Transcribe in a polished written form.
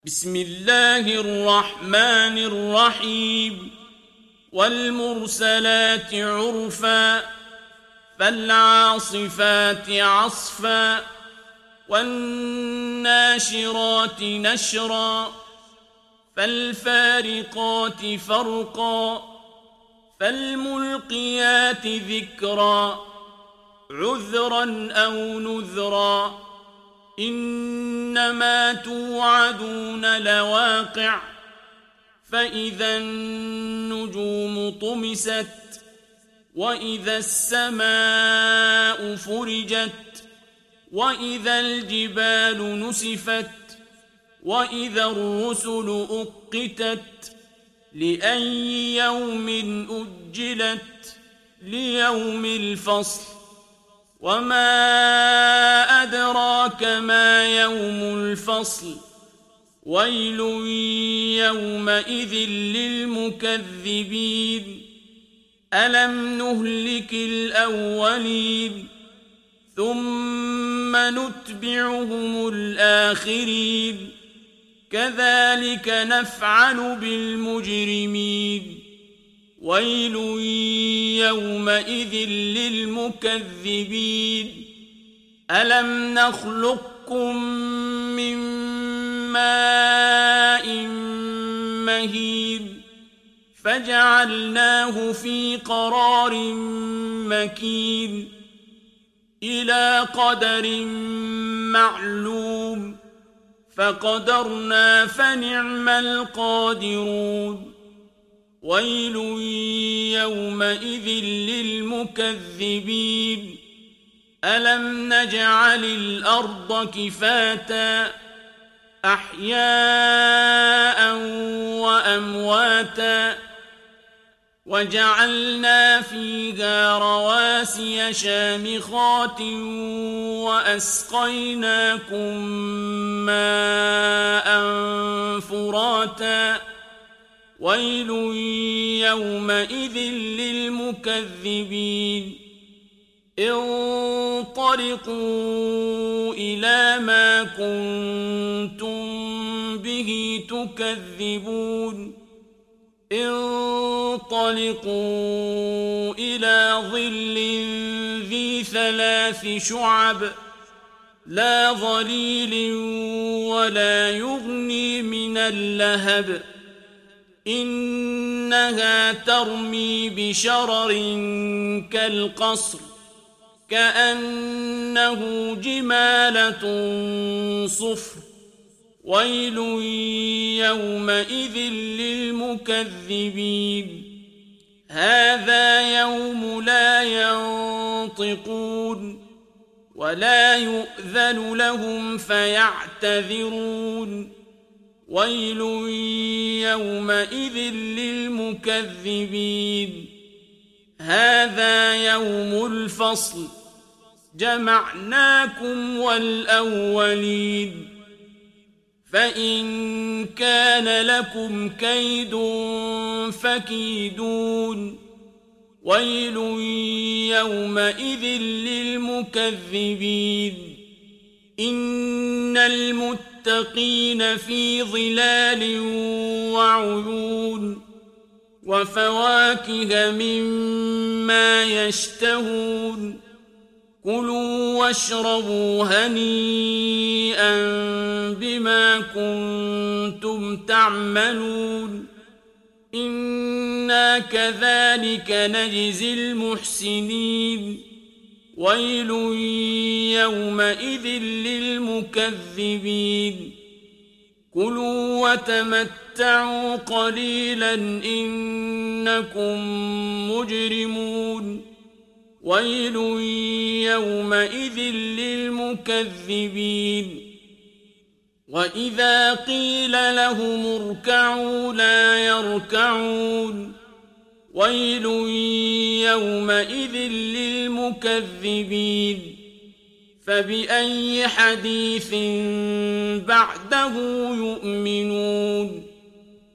بسم الله الرحمن الرحيم والمرسلات عرفا فالعاصفات عصفا والناشرات نشرا فالفارقات فرقا فالملقيات ذكرا عذرا أو نذرا إنما توعدون لواقع فإذا النجوم طمست وإذا السماء فرجت وإذا الجبال نسفت وإذا الرسل أقتت لأي يوم أجلت ليوم الفصل وما أدراك ما يوم الفصل ويل يومئذ للمكذبين ألم نهلك الأولين ثم نتبعهم الآخرين كذلك نفعل بالمجرمين ويل يومئذ للمكذبين ألم نخلقكم من ماء مهين فجعلناه في قرار مكين إلى قدر معلوم فقدرنا فنعم القادرون ويل يومئذ للمكذبين ألم نجعل الأرض كفاتا أحياء وأمواتا وجعلنا فيها رواسي شامخات وأسقيناكم ماء فراتا ويل يومئذ للمكذبين انطلقوا إلى ما كنتم به تكذبون انطلقوا إلى ظل ذي ثلاث شعب لا ظليل ولا يغني من اللهب إنها ترمي بشرر كالقصر كأنه جمالة صفر ويل يومئذ للمكذبين هذا يوم لا ينطقون ولا يؤذن لهم فيعتذرون ويل يومئذ للمكذبين هذا يوم الفصل جمعناكم والأولين فإن كان لكم كيد فكيدون ويل يومئذ للمكذبين إن المتقين في ظلال وعيون وفواكه مما يشتهون كلوا واشربوا هنيئا بما كنتم تعملون إنا كذلك نجزي المحسنين ويل يومئذ للمكذبين كلوا وتمتعوا قليلا إنكم مجرمون ويل يومئذ للمكذبين وإذا قيل لهم اركعوا لا يركعون ويل يومئذ للمكذبين فبأي حديث بعده يؤمنون